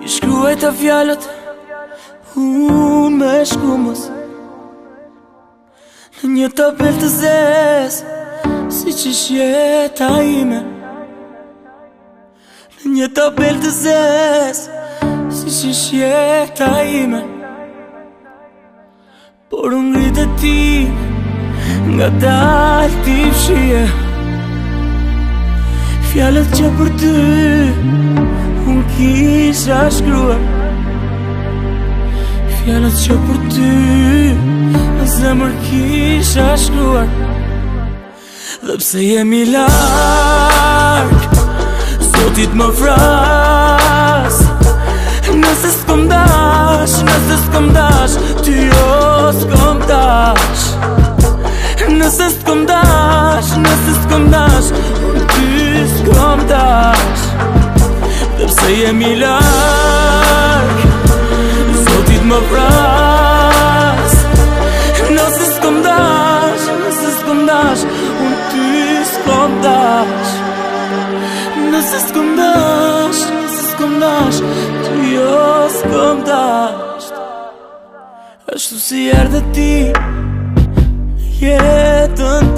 I shkruaj të fjallët unë me shkumës në një tabel të zezë, si që shjeta ime. Në një tabel të zezë, si që shjeta ime. Por unë ngritë ti, nga dalë ti fshije fjallët që për ty unë kisha shkruar. Fjallët që për ty në zemër kisha shkruar. Dhe pse jemi larg, Zotit më fras. Nëse s'kom dash, nëse s'kom dash, ty jo s'kom dash. Nëse s'kom dash, nëse s'kom dash, ty s'kom dash. Dhe pse jemi larg, Zotit më fras. Nëse s'kom dash, nëse s'kom dash, unë ty s'kom dash. Nëse s'kom dash, nëse s'kom dash, ty jo s'kom dash. Ashtu si erdhe ti jetën